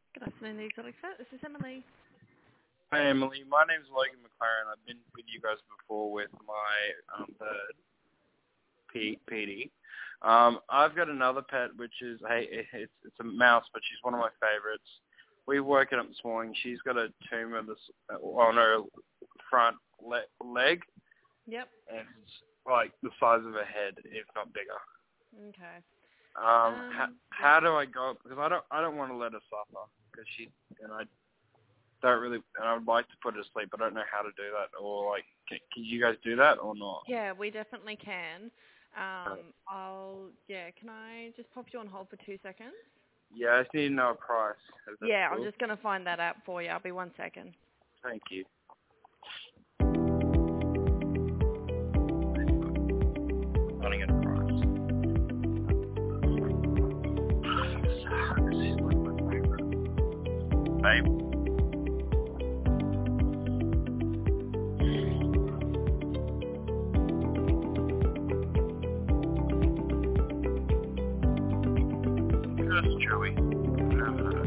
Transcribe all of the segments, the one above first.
Good afternoon, the Exotic Vet. This is Emily. Hi Emily, my name's Logan McLaren. I've been with you guys before with my bird, Petey. I've got another pet which is it's a mouse, but she's one of my favourites. We woke her up this morning. She's got a tumour on her front leg, Yep. and it's like the size of her head, if not bigger. Okay. How do I go? Because I don't want to let her suffer because I don't really, and I would like to put her to sleep. I don't know how to do that, or like, can you guys do that or not? Yeah, we definitely can. Can I just pop you on hold for 2 seconds? Yeah, I just need to know a price. Yeah, Cool? I'm just going to find that out for you. I'll be 1 second. Thank you. Running at a price. This is like my favorite. Babe. Just Joey. No.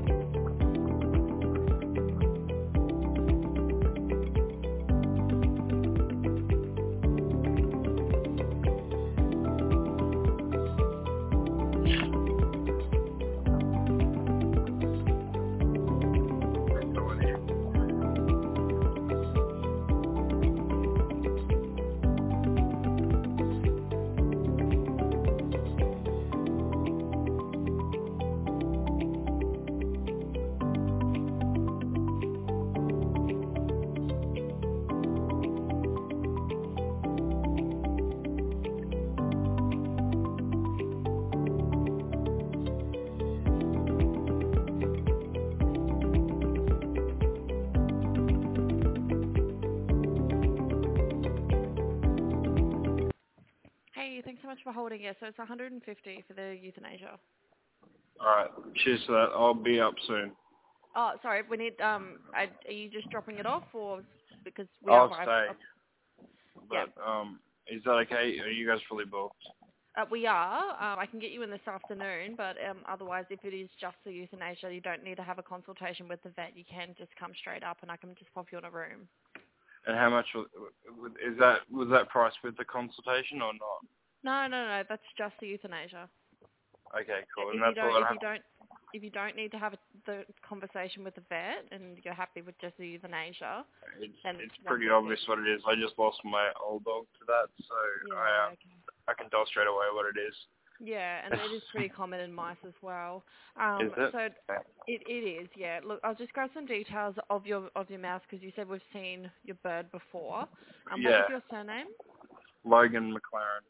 Hey, thanks so much for holding it. So it's 150 for the euthanasia. Alright, cheers for that. I'll be up soon. Oh, sorry. We need. Are you just dropping it off, or because we I'll are? stay. Yeah. But, is that okay? Are you guys fully booked? We are. I can get you in this afternoon, but otherwise, if it is just the euthanasia, you don't need to have a consultation with the vet. You can just come straight up, and I can just pop you in a room. And how much was that price with the consultation or not? No. That's just the euthanasia. Okay, cool. If And you that's all I have. if you don't need to have the conversation with the vet, and you're happy with just the euthanasia, then It's pretty obvious what it is. I just lost my old dog to that, so yeah, okay. I can tell straight away what it is. Yeah, and it is pretty common in mice as well. Is it? So it is, yeah. Look, I'll just grab some details of your mouse because you said we've seen your bird before. What Yeah. was your surname? Logan McLaren.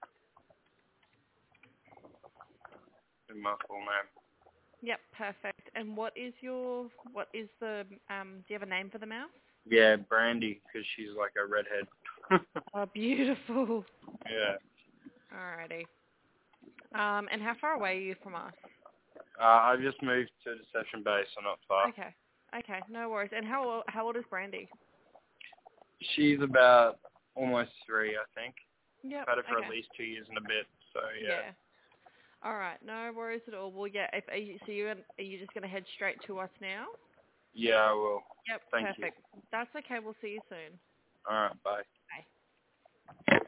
In my full name. Yep, perfect. And what is the do you have a name for the mouse? Yeah, Brandy, because she's like a redhead. Oh, beautiful. Yeah. Alrighty. And how far away are you from us? I just moved to Deception Bay, so not far. Okay, no worries. And how old is Brandy? She's about almost 3, I think. Yep. Had her for Okay. at least 2 years and a bit, so yeah. All right, no worries at all. Well, yeah. Are you just gonna head straight to us now? Yeah, I will. Yep. Thank Perfect. you. That's okay. We'll see you soon. All right, bye. Bye.